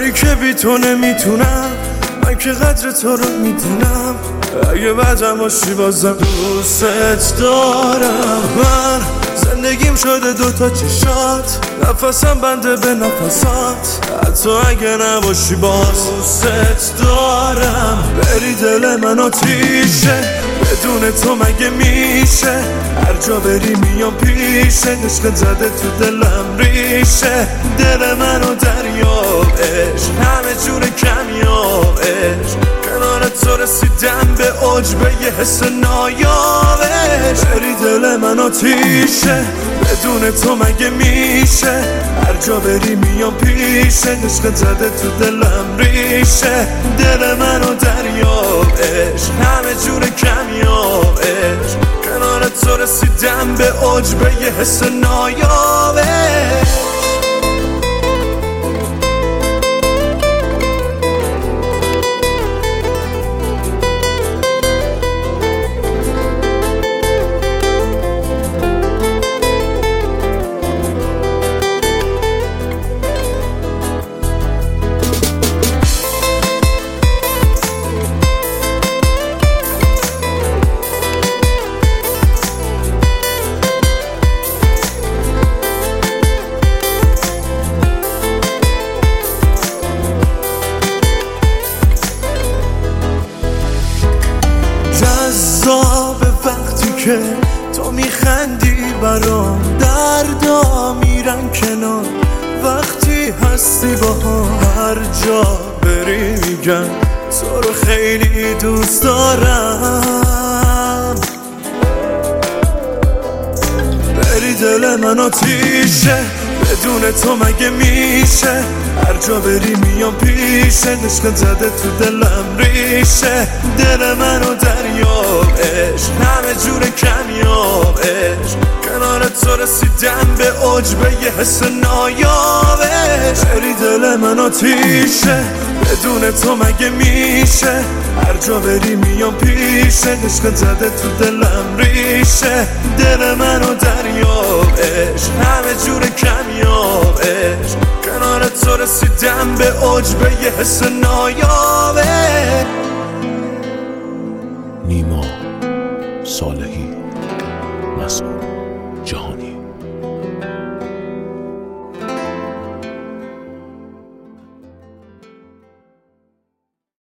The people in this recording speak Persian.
کاری که بی تو نمیتونم، من که قدر تو رو میدونم. اگه بعدم باشی بازم دوست دارم. من زندگیم شده دوتا چشات، نفسم بنده به نفسات. حتی اگه نباشی باز دوست دارم. بری دل من آتیشه، بدون تو مگه میشه؟ هر جا بری میام پیشه، عشق زده تو دلم ریشه. دل منو دریابش، همه جور کمیابش. کنار تو رسیدم به عجبه یه حس نایابش. بری دل من آتیشه، بدون تو مگه میشه؟ هر جا بری میام پیشه، عشق زده تو دلم ریشه. دل منو دریابش، همه جور کمیابش. کنار تو رسیدم به عجبه یه حس نایابش. جذاب وقتی که تو میخندی برام، دردا میرن کنار وقتی هستی با هم. هر جا بری میگن تو رو خیلی دوست دارم. بری دل من آتیشه، بدون تو مگه میشه؟ هر جا بری میام پیشه، عشق زده تو دلم ریشه. دل منو دریابش، همه جور کمیابش. کنار تو رسیدم به عجبه یه حس نایابش. بری دل من آتیشه، بدون تو مگه میشه؟ هر جا بری میام پیشه، عشق زده تو دلم ریشه. دل منو دریابش، همه جور کمیابش. کنار تو رسیدم به عجبه یه حس نایابش.